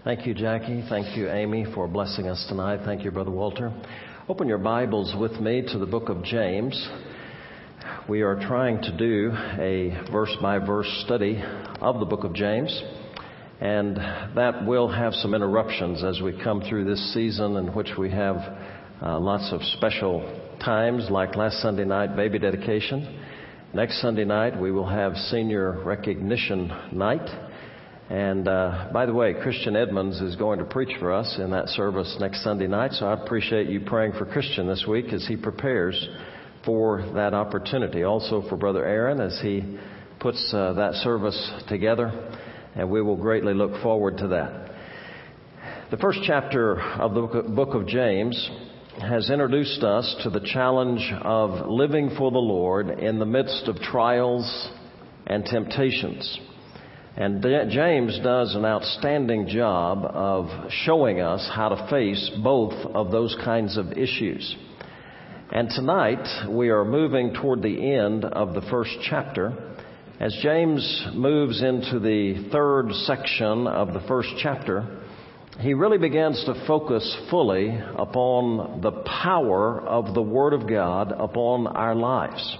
Thank you, Jackie. Thank you, Amy, for blessing us tonight. Thank you, Brother Walter. Open your Bibles with me to the book of James. We are trying to do a verse-by-verse study of the book of James, and that will have some interruptions as we come through this season in which we have lots of special times, like last Sunday night, baby dedication. Next Sunday night, we will have senior recognition night. And by the way, Christian Edmonds is going to preach for us in that service next Sunday night, so I appreciate you praying for Christian this week as he prepares for that opportunity. Also for Brother Aaron as he puts that service together, and we will greatly look forward to that. The first chapter of the book of James has introduced us to the challenge of living for the Lord in the midst of trials and temptations. And James does an outstanding job of showing us how to face both of those kinds of issues. And tonight we are moving toward the end of the first chapter. As James moves into the third section of the first chapter, he really begins to focus fully upon the power of the Word of God upon our lives.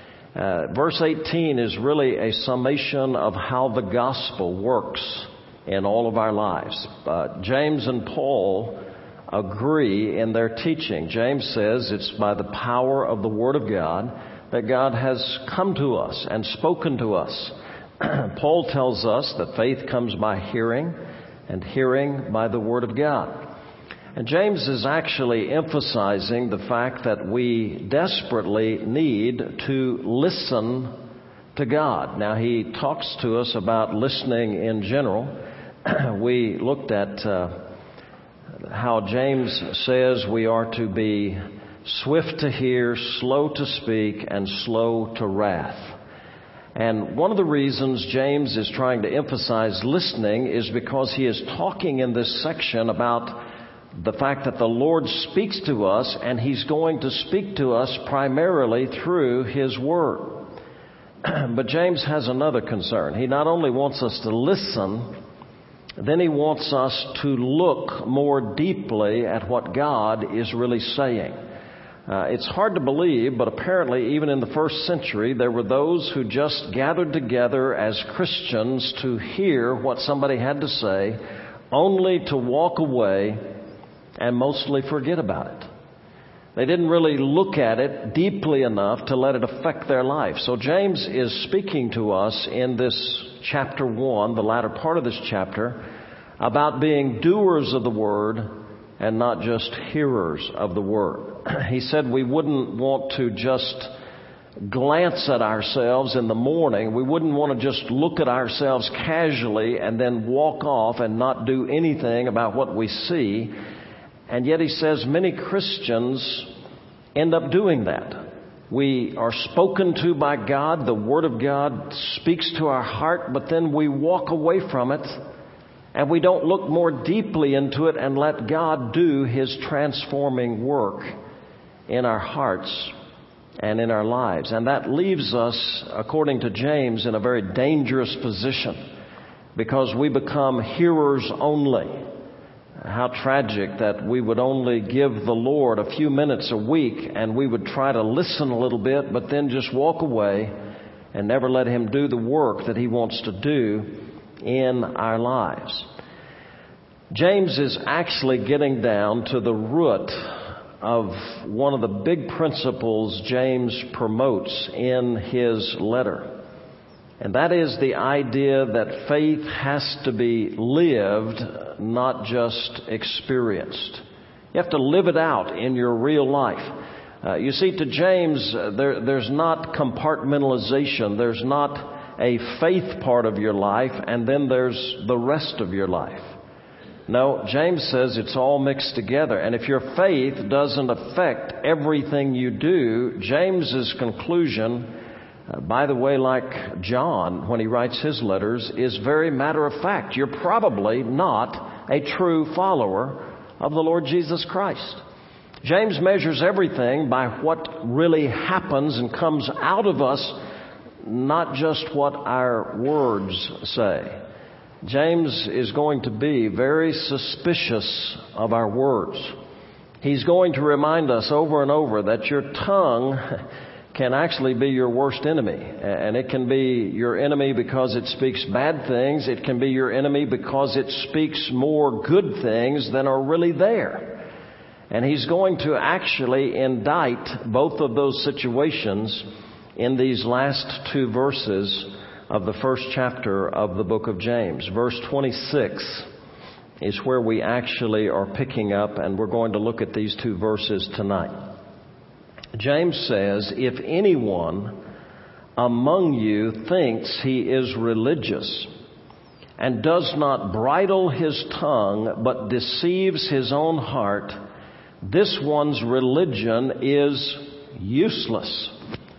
Verse 18 is really a summation of how the gospel works in all of our lives. James and Paul agree in their teaching. James says it's by the power of the Word of God that God has come to us and spoken to us. Paul tells us that faith comes by hearing, and hearing by the Word of God. And James is actually emphasizing the fact that we desperately need to listen to God. Now, he talks to us about listening in general. We looked at how James says we are to be swift to hear, slow to speak, and slow to wrath. And one of the reasons James is trying to emphasize listening is because he is talking in this section about the fact that the Lord speaks to us, and He's going to speak to us primarily through His Word. But James has another concern. He not only wants us to listen, then he wants us to look more deeply at what God is really saying. It's hard to believe, but apparently even in the first century, there were those who just gathered together as Christians to hear what somebody had to say, only to walk away and mostly forget about it. They didn't really look at it deeply enough to let it affect their life. So James is speaking to us in this chapter 1, the latter part of this chapter, about being doers of the Word and not just hearers of the Word. He said we wouldn't want to just glance at ourselves in the morning. We wouldn't want to just look at ourselves casually and then walk off and not do anything about what we see. And yet he says many Christians end up doing that. We are spoken to by God. The Word of God speaks to our heart, but then we walk away from it and we don't look more deeply into it and let God do His transforming work in our hearts and in our lives. And that leaves us, according to James, in a very dangerous position because we become hearers only. How tragic that we would only give the Lord a few minutes a week and we would try to listen a little bit, but then just walk away and never let Him do the work that He wants to do in our lives. James is actually getting down to the root of one of the big principles James promotes in his letter. And that is the idea that faith has to be lived, not just experienced. You have to live it out in your real life. You see, to James, there's not compartmentalization. There's not a faith part of your life, and then there's the rest of your life. No, James says it's all mixed together. And if your faith doesn't affect everything you do, James's conclusion, by the way, like John, when he writes his letters, is very matter of fact. You're probably not a true follower of the Lord Jesus Christ. James measures everything by what really happens and comes out of us, not just what our words say. James is going to be very suspicious of our words. He's going to remind us over and over that your tongue can actually be your worst enemy. And it can be your enemy because it speaks bad things. It can be your enemy because it speaks more good things than are really there. And he's going to actually indict both of those situations in these last two verses of the first chapter of the book of James. Verse 26 is where we actually are picking up, and we're going to look at these two verses tonight. James says, if anyone among you thinks he is religious and does not bridle his tongue but deceives his own heart, this one's religion is useless.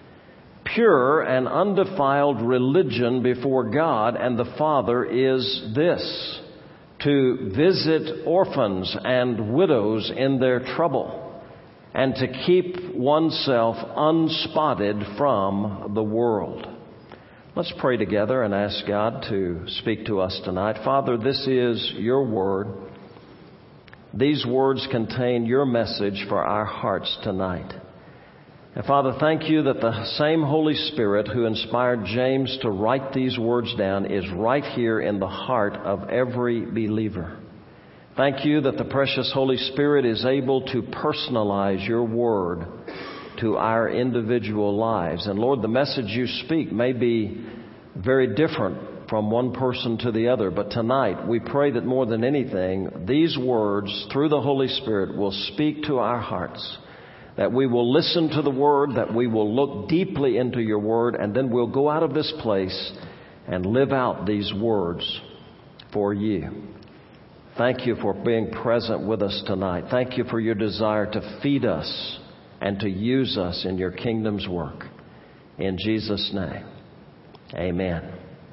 Pure and undefiled religion before God and the Father is this: to visit orphans and widows in their trouble, and to keep oneself unspotted from the world. Let's pray together and ask God to speak to us tonight. Father, this is your word. These words contain your message for our hearts tonight. And Father, thank you that the same Holy Spirit who inspired James to write these words down is right here in the heart of every believer. Thank you that the precious Holy Spirit is able to personalize your word to our individual lives. And Lord, the message you speak may be very different from one person to the other. But tonight, we pray that more than anything, these words through the Holy Spirit will speak to our hearts, that we will listen to the word, that we will look deeply into your word, and then we'll go out of this place and live out these words for you. Thank you for being present with us tonight. Thank you for your desire to feed us and to use us in your kingdom's work. In Jesus' name, amen.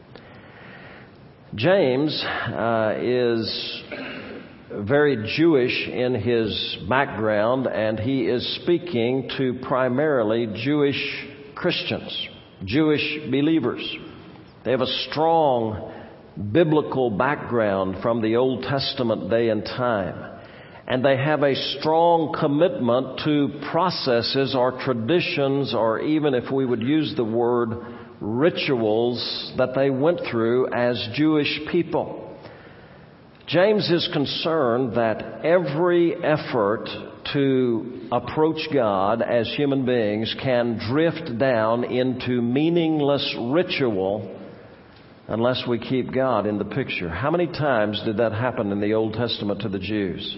James is very Jewish in his background, and he is speaking to primarily Jewish Christians, Jewish believers. They have a strong biblical background from the Old Testament day and time. And they have a strong commitment to processes or traditions, or even, if we would use the word, rituals that they went through as Jewish people. James is concerned that every effort to approach God as human beings can drift down into meaningless ritual unless we keep God in the picture. How many times did that happen in the Old Testament to the Jews?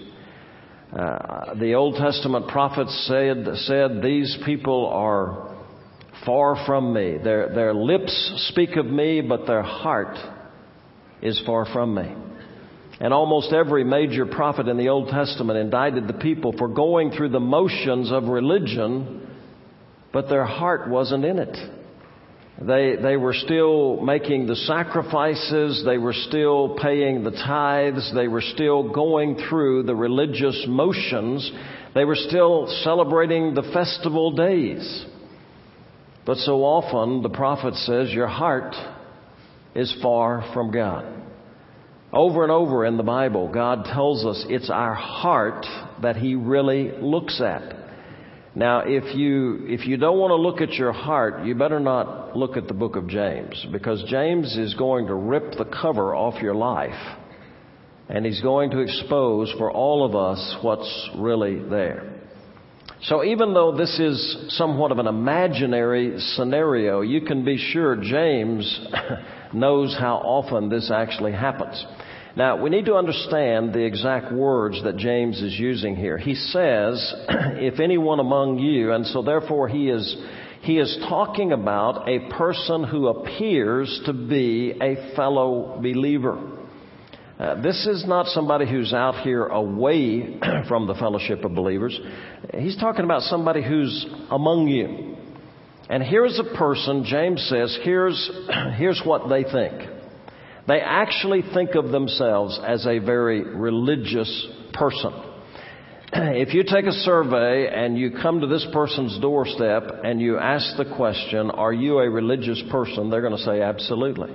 The Old Testament prophets said, these people are far from me. Their lips speak of me, but their heart is far from me. And almost every major prophet in the Old Testament indicted the people for going through the motions of religion, but their heart wasn't in it. They were still making the sacrifices. They were still paying the tithes. They were still going through the religious motions. They were still celebrating the festival days. But so often the prophet says, your heart is far from God. Over and over in the Bible, God tells us it's our heart that He really looks at. Now, if you don't want to look at your heart, you better not look at the book of James, because James is going to rip the cover off your life, and he's going to expose for all of us what's really there. So even though this is somewhat of an imaginary scenario, you can be sure James knows how often this actually happens. Now, we need to understand the exact words that James is using here. He says, if anyone among you, and so therefore he is talking about a person who appears to be a fellow believer. This is not somebody who's out here away from the fellowship of believers. He's talking about somebody who's among you. And here's a person, James says, here's what they think. They actually think of themselves as a very religious person. If you take a survey and you come to this person's doorstep and you ask the question, are you a religious person? They're going to say, absolutely.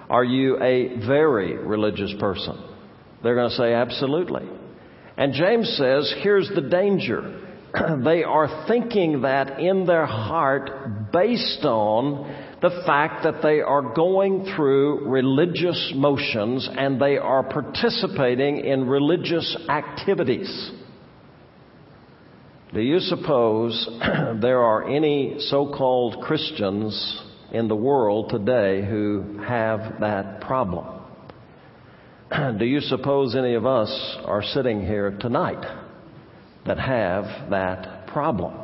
Are you a very religious person? They're going to say absolutely. And James says, here's the danger. They are thinking that in their heart based on the fact that they are going through religious motions and they are participating in religious activities. Do you suppose there are any so-called Christians in the world today who have that problem? Do you suppose any of us are sitting here tonight that have that problem?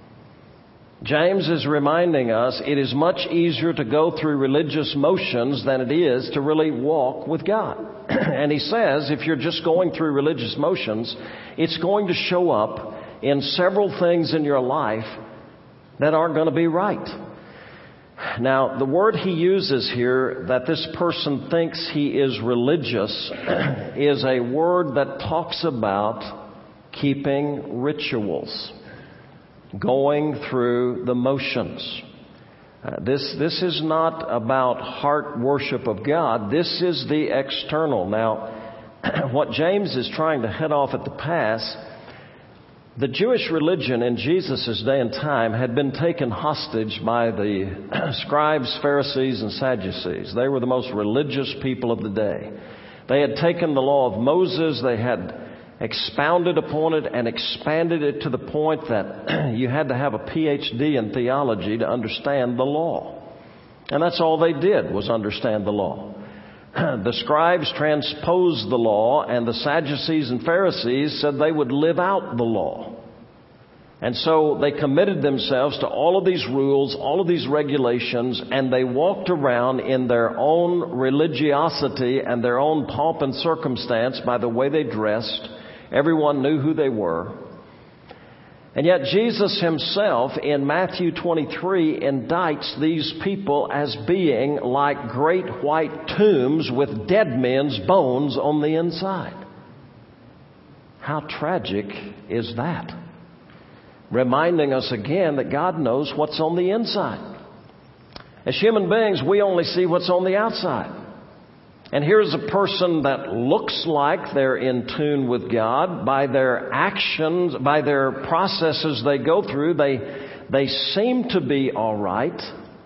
James is reminding us it is much easier to go through religious motions than it is to really walk with God. And he says if you're just going through religious motions, it's going to show up in several things in your life that aren't going to be right. Now, the word he uses here, that this person thinks he is religious, is a word that talks about keeping rituals, going through the motions. This is not about heart worship of God. This is the external. Now, what James is trying to head off at the pass, the Jewish religion in Jesus' day and time had been taken hostage by the scribes, Pharisees, and Sadducees. They were the most religious people of the day. They had taken the law of Moses, they had expounded upon it and expanded it to the point that you had to have a PhD in theology to understand the law. And that's all they did, was understand the law. The scribes transposed the law, and the Sadducees and Pharisees said they would live out the law. And so they committed themselves to all of these rules, all of these regulations, and they walked around in their own religiosity and their own pomp and circumstance by the way they dressed. Everyone knew who they were. And yet Jesus himself in Matthew 23 indicts these people as being like great white tombs with dead men's bones on the inside. How tragic is that? Reminding us again that God knows what's on the inside. As human beings, we only see what's on the outside. And here's a person that looks like they're in tune with God. By their actions, by their processes they go through, they seem to be all right.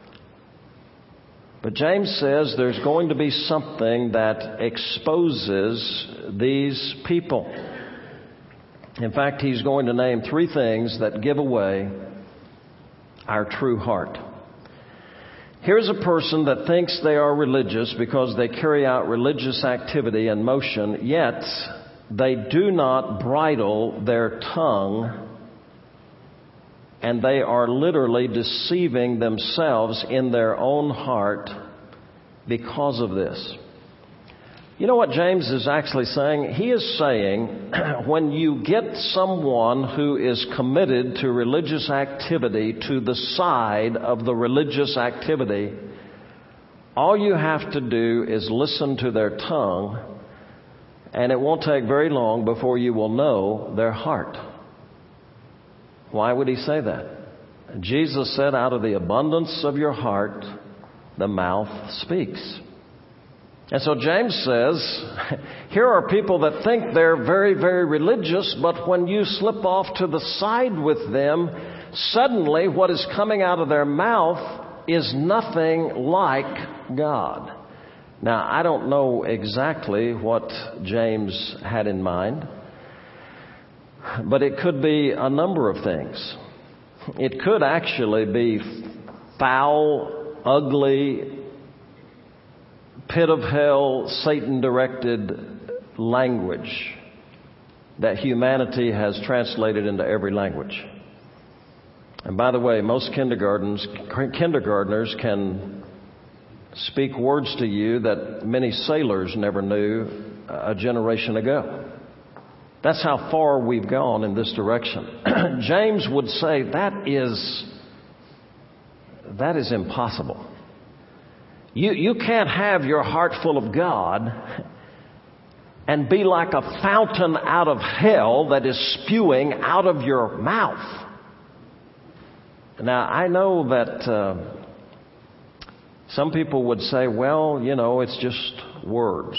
But James says there's going to be something that exposes these people. In fact, he's going to name 3 things that give away our true heart. Here's a person that thinks they are religious because they carry out religious activity and motion, yet they do not bridle their tongue, and they are literally deceiving themselves in their own heart because of this. You know what James is actually saying? He is saying when you get someone who is committed to religious activity to the side of the religious activity, all you have to do is listen to their tongue, and it won't take very long before you will know their heart. Why would he say that? Jesus said, out of the abundance of your heart, the mouth speaks. And so James says, here are people that think they're very, very religious, but when you slip off to the side with them, suddenly what is coming out of their mouth is nothing like God. Now, I don't know exactly what James had in mind, but it could be a number of things. It could actually be foul, ugly, pit of hell, Satan-directed language that humanity has translated into every language. And by the way, most kindergartners can speak words to you that many sailors never knew a generation ago. That's how far we've gone in this direction. James would say that is impossible. You can't have your heart full of God and be like a fountain out of hell that is spewing out of your mouth. Now, I know that Some people would say, well, it's just words.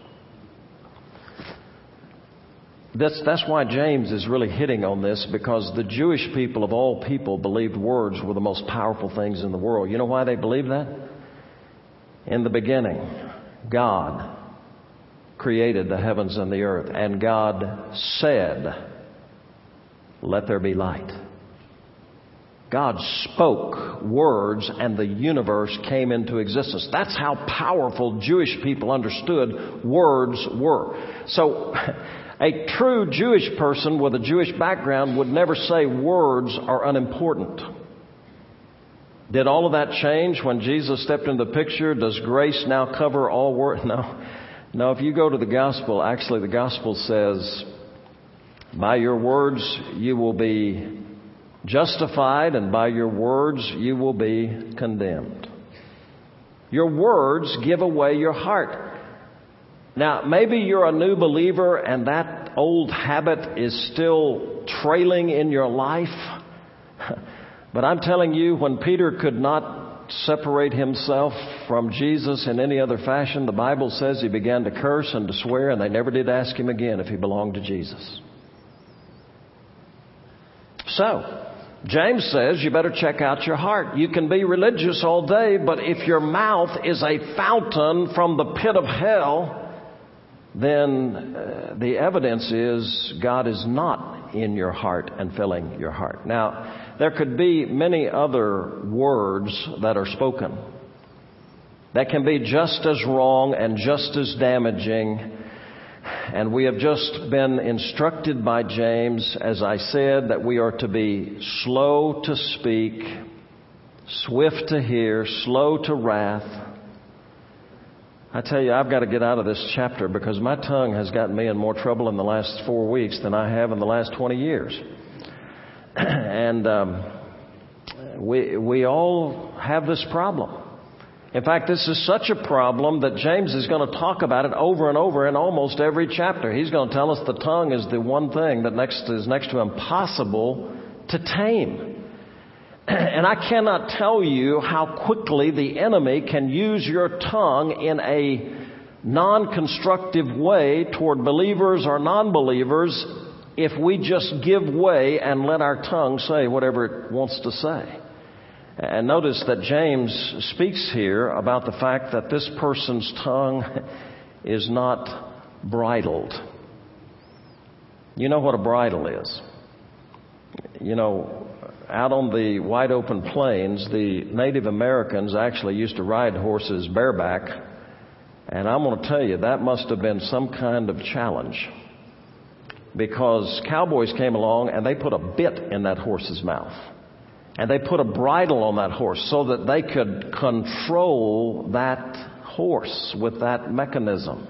That's why James is really hitting on this, because the Jewish people of all people believed words were the most powerful things in the world. You know why they believed that? In the beginning, God created the heavens and the earth, and God said, "Let there be light." God spoke words and the universe came into existence. That's how powerful Jewish people understood words were. So a true Jewish person with a Jewish background would never say words are unimportant. Did all of that change when Jesus stepped into the picture? Does grace now cover all words? No, if you go to the gospel, actually the gospel says, by your words you will be justified, and by your words you will be condemned. Your words give away your heart. Now, maybe you're a new believer and that old habit is still trailing in your life. But I'm telling you, when Peter could not separate himself from Jesus in any other fashion, the Bible says he began to curse and to swear, and they never did ask him again if he belonged to Jesus. So, James says you better check out your heart. You can be religious all day, but if your mouth is a fountain from the pit of hell, then the evidence is God is not in your heart and filling your heart. Now, there could be many other words that are spoken that can be just as wrong and just as damaging. And we have just been instructed by James, as I said, that we are to be slow to speak, swift to hear, slow to wrath. I tell you, I've got to get out of this chapter because my tongue has gotten me in more trouble in the last 4 weeks than I have in the last 20 years. And we all have this problem. In fact, this is such a problem that James is going to talk about it over and over in almost every chapter. He's going to tell us the tongue is the one thing that is next to impossible to tame. And I cannot tell you how quickly the enemy can use your tongue in a non-constructive way toward believers or non-believers if we just give way and let our tongue say whatever it wants to say. And notice that James speaks here about the fact that this person's tongue is not bridled. You know what a bridle is. Out on the wide open plains, the Native Americans actually used to ride horses bareback. And I'm going to tell you, that must have been some kind of challenge. Because cowboys came along and they put a bit in that horse's mouth. And they put a bridle on that horse so that they could control that horse with that mechanism.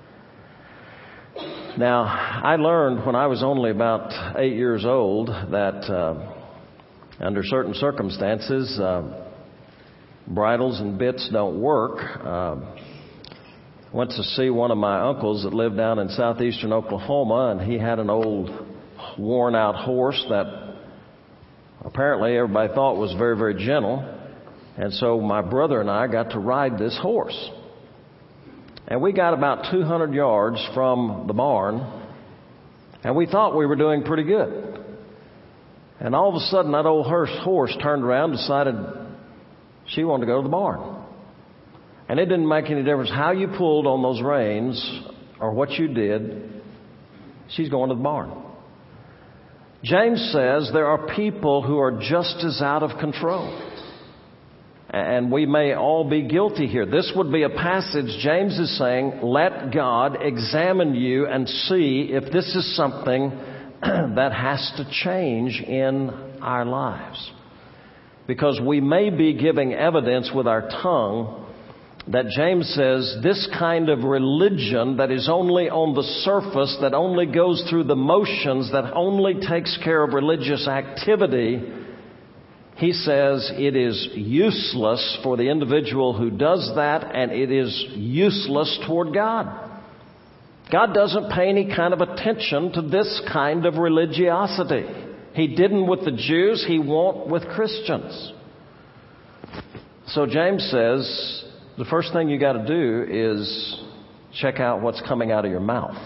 Now, I learned when I was only about 8 years old that under certain circumstances, bridles and bits don't work. Went to see one of my uncles that lived down in southeastern Oklahoma, and he had an old worn-out horse that apparently everybody thought was very, very gentle. And so my brother and I got to ride this horse. And we got about 200 yards from the barn, and we thought we were doing pretty good. And all of a sudden, that old horse turned around and decided she wanted to go to the barn. And it didn't make any difference how you pulled on those reins or what you did. She's going to the barn. James says there are people who are just as out of control. And we may all be guilty here. This would be a passage James is saying, let God examine you and see if this is something that has to change in our lives. Because we may be giving evidence with our tongue that James says this kind of religion that is only on the surface, that only goes through the motions, that only takes care of religious activity, he says it is useless for the individual who does that, and it is useless toward God. God doesn't pay any kind of attention to this kind of religiosity. He didn't with the Jews. He won't with Christians. So James says the first thing you got to do is check out what's coming out of your mouth.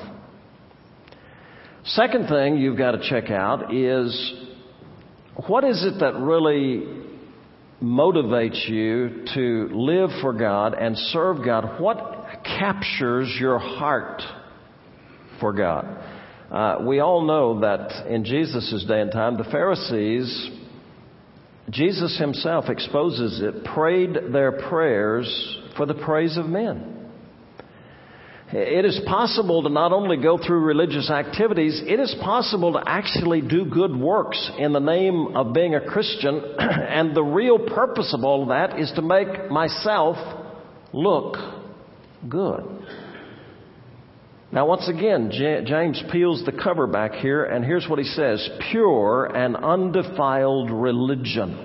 Second thing you've got to check out is what is it that really motivates you to live for God and serve God? What captures your heart for God? We all know that in Jesus' day and time, the Pharisees, Jesus himself exposes it, prayed their prayers for the praise of men. It is possible to not only go through religious activities, it is possible to actually do good works in the name of being a Christian. And the real purpose of all of that is to make myself look good. Now, once again, James peels the cover back here, and here's what he says: pure and undefiled religion.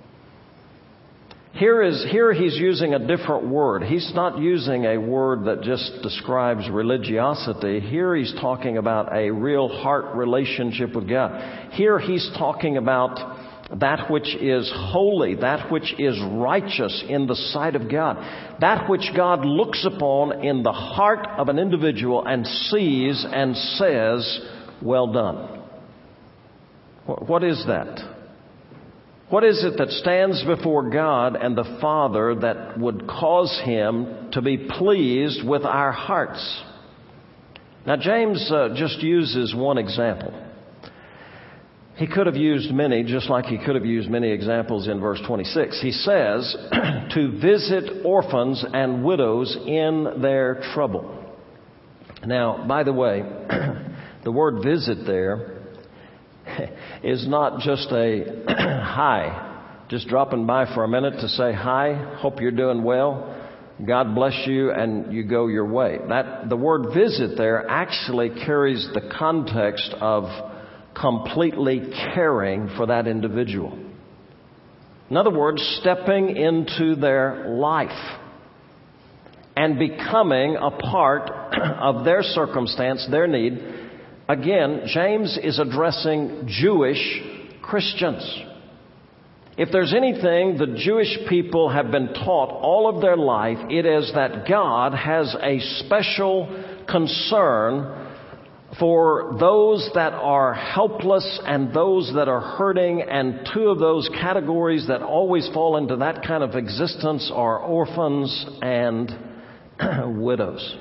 Here he's using a different word. He's not using a word that just describes religiosity. Here he's talking about a real heart relationship with God. Here he's talking about that which is holy, that which is righteous in the sight of God, that which God looks upon in the heart of an individual and sees and says, well done. What is that? What is it that stands before God and the Father that would cause Him to be pleased with our hearts? Now, James just uses one example. He could have used many, just like he could have used many examples in verse 26. He says, to visit orphans and widows in their trouble. Now, by the way, the word visit there is not just a hi, just dropping by for a minute to say hi, hope you're doing well, God bless you, and you go your way. The word visit there actually carries the context of completely caring for that individual. In other words, stepping into their life and becoming a part of their circumstance, their need. Again, James is addressing Jewish Christians. If there's anything the Jewish people have been taught all of their life, it is that God has a special concern for those that are helpless and those that are hurting, and two of those categories that always fall into that kind of existence are orphans and widows.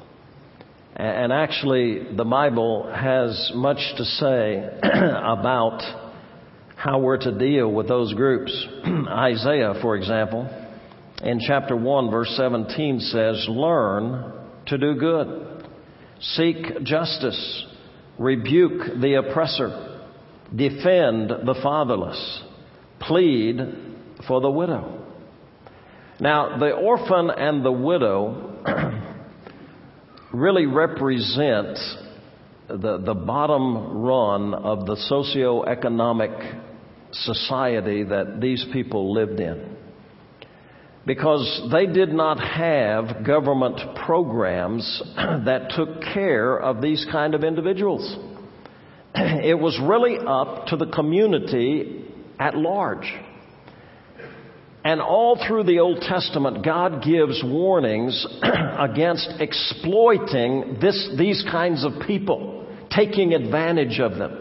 And actually, the Bible has much to say about how we're to deal with those groups. Isaiah, for example, in chapter 1, verse 17 says, learn to do good, seek justice, rebuke the oppressor, defend the fatherless, plead for the widow. Now, the orphan and the widow really represent the bottom run of the socioeconomic society that these people lived in, because they did not have government programs that took care of these kind of individuals. It was really up to the community at large. And all through the Old Testament, God gives warnings against exploiting these kinds of people, taking advantage of them.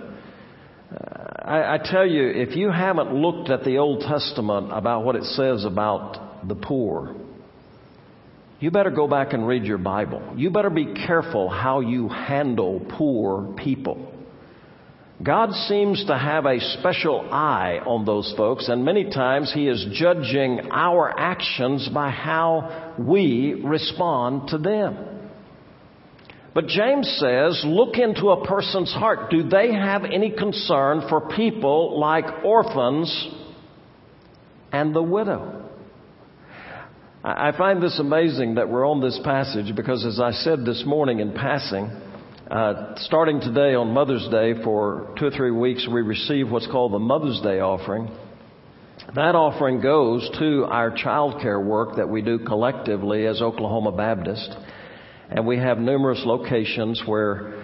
I tell you, if you haven't looked at the Old Testament about what it says about the poor, you better go back and read your Bible. You better be careful how you handle poor people. God seems to have a special eye on those folks, and many times He is judging our actions by how we respond to them. But James says, look into a person's heart. Do they have any concern for people like orphans and the widow? I find this amazing that we're on this passage because, as I said this morning in passing, starting today on Mother's Day for 2 or 3 weeks, we receive what's called the Mother's Day offering. That offering goes to our child care work that we do collectively as Oklahoma Baptist. And we have numerous locations where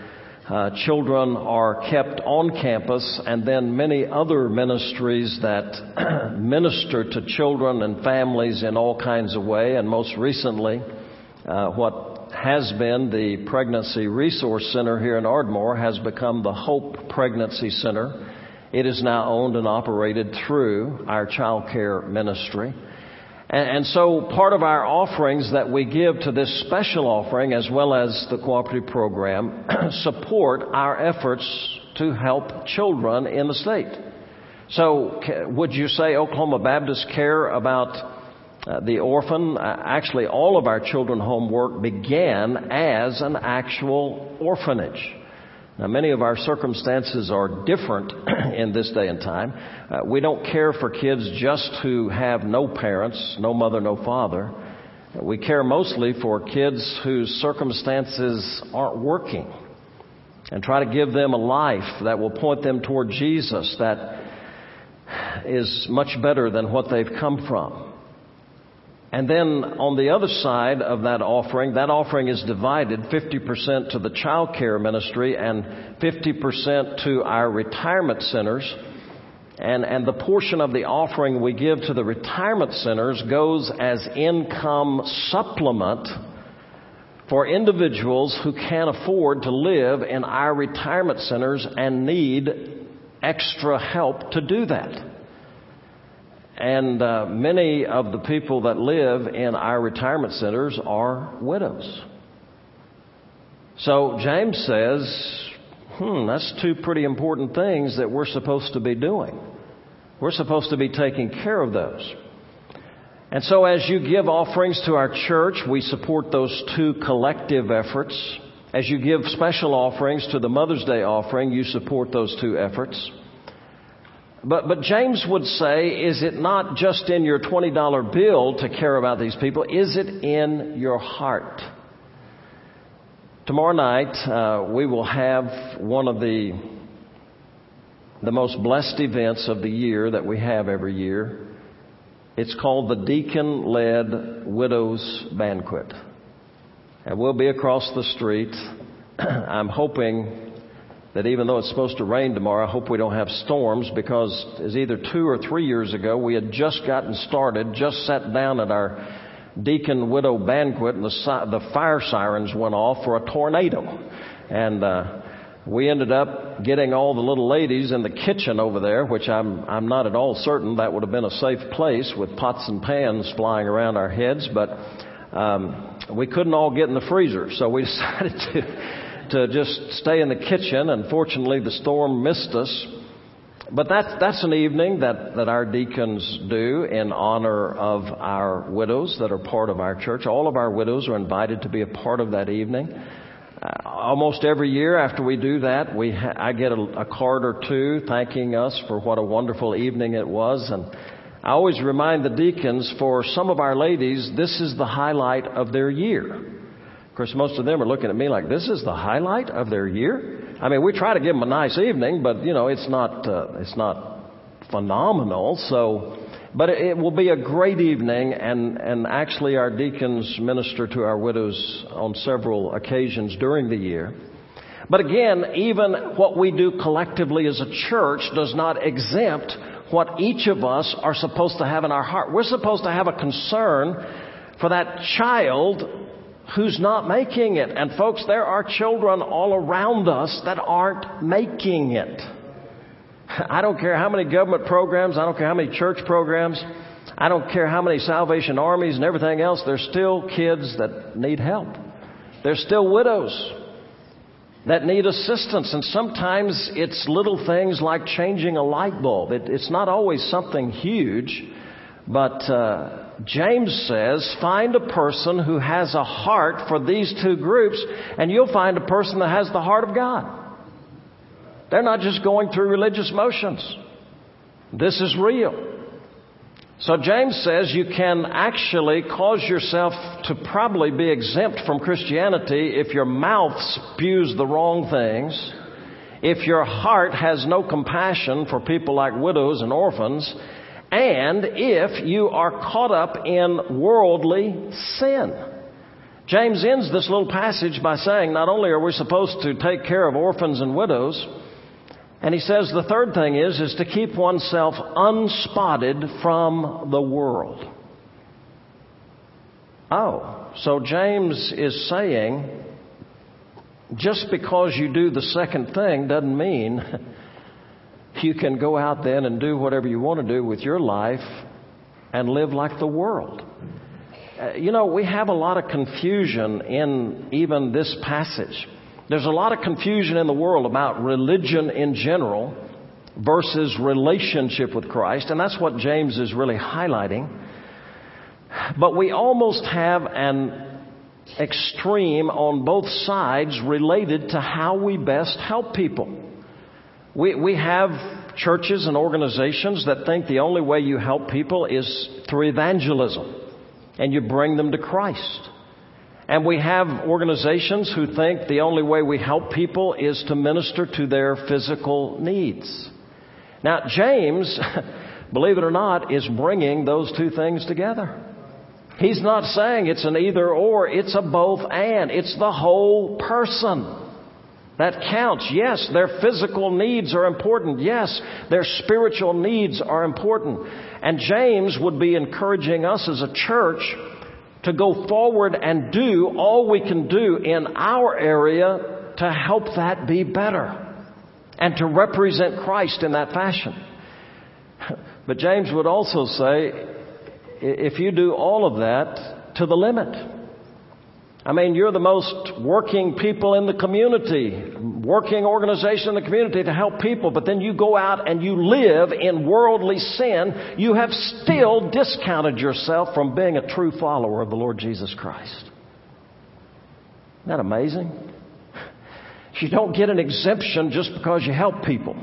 children are kept on campus, and then many other ministries that minister to children and families in all kinds of ways. And most recently, what has been the Pregnancy Resource Center here in Ardmore has become the Hope Pregnancy Center. It is now owned and operated through our child care ministry. And so part of our offerings that we give to this special offering, as well as the cooperative program, support our efforts to help children in the state. So would you say Oklahoma Baptists care about the orphan? Actually, all of our children home work began as an actual orphanage. Now, many of our circumstances are different in this day and time. We don't care for kids just who have no parents, no mother, no father. We care mostly for kids whose circumstances aren't working, and try to give them a life that will point them toward Jesus, that is much better than what they've come from. And then on the other side of that offering is divided 50% to the child care ministry and 50% to our retirement centers. And the portion of the offering we give to the retirement centers goes as income supplement for individuals who can't afford to live in our retirement centers and need extra help to do that. And many of the people that live in our retirement centers are widows. So James says, that's two pretty important things that we're supposed to be doing. We're supposed to be taking care of those. And so as you give offerings to our church, we support those two collective efforts. As you give special offerings to the Mother's Day offering, you support those two efforts. But James would say, is it not just in your $20 bill to care about these people? Is it in your heart? Tomorrow night, we will have one of the most blessed events of the year that we have every year. It's called the Deacon-Led Widows Banquet. And we'll be across the street. I'm hoping that even though it's supposed to rain tomorrow, I hope we don't have storms, because as either 2 or 3 years ago, we had just gotten started, just sat down at our deacon widow banquet, and the fire sirens went off for a tornado. And we ended up getting all the little ladies in the kitchen over there, which I'm not at all certain that would have been a safe place with pots and pans flying around our heads, but we couldn't all get in the freezer, so we decided to just stay in the kitchen, and fortunately the storm missed us. But that's an evening that our deacons do in honor of our widows that are part of our church. All of our widows are invited to be a part of that evening. Almost every year after we do that, I get a card or two thanking us for what a wonderful evening it was. And I always remind the deacons, for some of our ladies, this is the highlight of their year. Of course, most of them are looking at me like, this is the highlight of their year? I mean, we try to give them a nice evening, but, it's not phenomenal. But it will be a great evening, and actually our deacons minister to our widows on several occasions during the year. But again, even what we do collectively as a church does not exempt what each of us are supposed to have in our heart. We're supposed to have a concern for that child who's not making it. And folks, there are children all around us that aren't making it. I don't care how many government programs, I don't care how many church programs, I don't care how many Salvation Armies and everything else, there's still kids that need help. There's still widows that need assistance. And sometimes it's little things like changing a light bulb. It's not always something huge, but James says, find a person who has a heart for these two groups, and you'll find a person that has the heart of God. They're not just going through religious motions. This is real. So James says you can actually cause yourself to probably be exempt from Christianity if your mouth spews the wrong things, if your heart has no compassion for people like widows and orphans, and if you are caught up in worldly sin. James ends this little passage by saying not only are we supposed to take care of orphans and widows, and he says the third thing is to keep oneself unspotted from the world. Oh, so James is saying just because you do the second thing doesn't mean you can go out then and do whatever you want to do with your life and live like the world. We have a lot of confusion in even this passage. There's a lot of confusion in the world about religion in general versus relationship with Christ, and that's what James is really highlighting. But we almost have an extreme on both sides related to how we best help people. We have churches and organizations that think the only way you help people is through evangelism, and you bring them to Christ. And we have organizations who think the only way we help people is to minister to their physical needs. Now, James, believe it or not, is bringing those two things together. He's not saying it's an either or, it's a both and. It's the whole person that counts. Yes, their physical needs are important. Yes, their spiritual needs are important. And James would be encouraging us as a church to go forward and do all we can do in our area to help that be better and to represent Christ in that fashion. But James would also say, if you do all of that to the limit, I mean, you're the most working people in the community, working organization in the community to help people, but then you go out and you live in worldly sin, you have still discounted yourself from being a true follower of the Lord Jesus Christ. Isn't that amazing? You don't get an exemption just because you help people.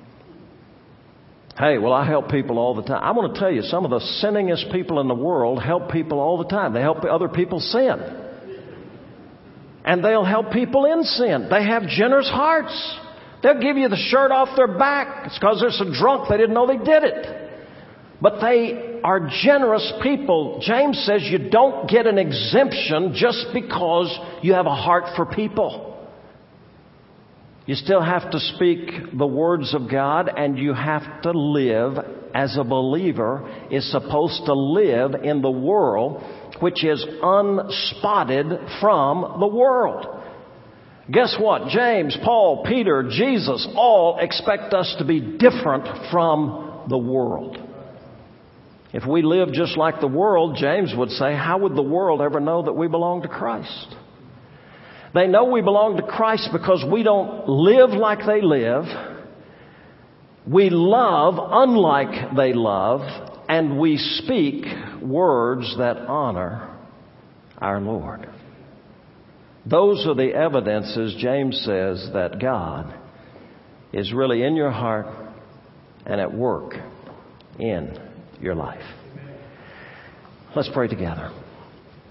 Hey, well, I help people all the time. I want to tell you, some of the sinningest people in the world help people all the time. They help other people sin. And they'll help people in sin. They have generous hearts. They'll give you the shirt off their back. It's because they're so drunk they didn't know they did it. But they are generous people. James says you don't get an exemption just because you have a heart for people. You still have to speak the words of God, and you have to live as a believer is supposed to live in the world, which is unspotted from the world. Guess what? James, Paul, Peter, Jesus all expect us to be different from the world. If we live just like the world, James would say, how would the world ever know that we belong to Christ? They know we belong to Christ because we don't live like they live. We love unlike they love. And we speak words that honor our Lord. Those are the evidences, James says, that God is really in your heart and at work in your life. Let's pray together.